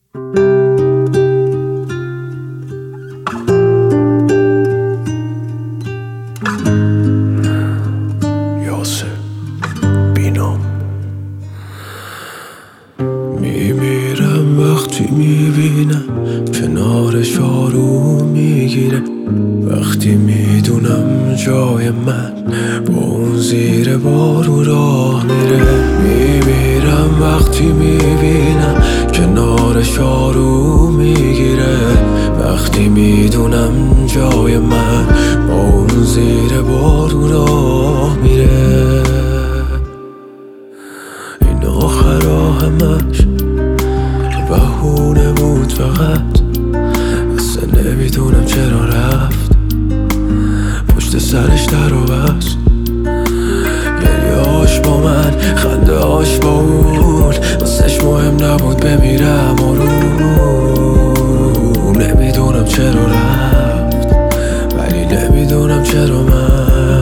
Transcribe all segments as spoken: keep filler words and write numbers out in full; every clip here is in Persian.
یاسر بینام میمیرم وقتی میبینم کنارش آروم میگیره، وقتی میدونم جای من با اون زیر بارون راه میره. میمیرم وقتی میبینم کنارش آروم میگیره، وقتی میدونم جای من با اون زیر بارون راه میره. این آخر همش بهونه بود فقط، اصلا نمیدونم چرا رفت، پشت سرش در و بست. گریه هاش با من، خنده هاش با اون، واسش مهم نبود بمیرم آروم. نمیدونم چرا رفت، ولی نمیدونم چرا من.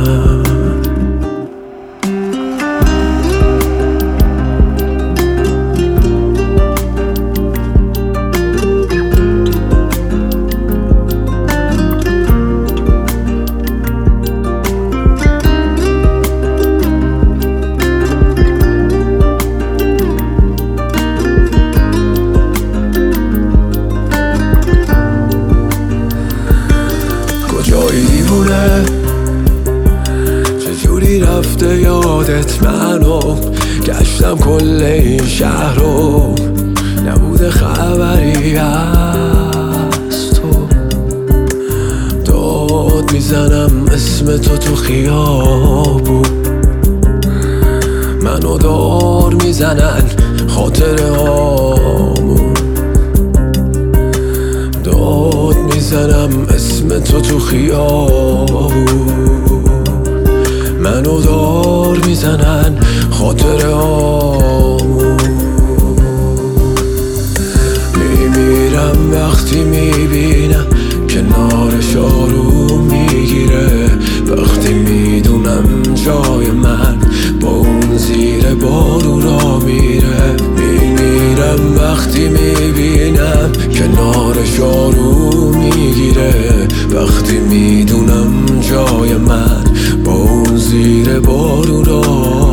کجایی دیوونه چجوری رفته یادت منو، گشتم کل این شهر رو نبوده خبری از تو. داد میزنم اسم تو تو خیابون، منو دار میزنن خاطره هامون. داد میزنم اسم تو تو خیابون، منو دار میزنن خاطره هامون. میمیرم وقتی میبینم کنارش آروم میگیره، وقتی میدونم جای من با اون زیر بارون را میره. میمیرم وقتی میبینم کنارش آروم میگیره، وقتی میدونم جای من با اون زیر بارون را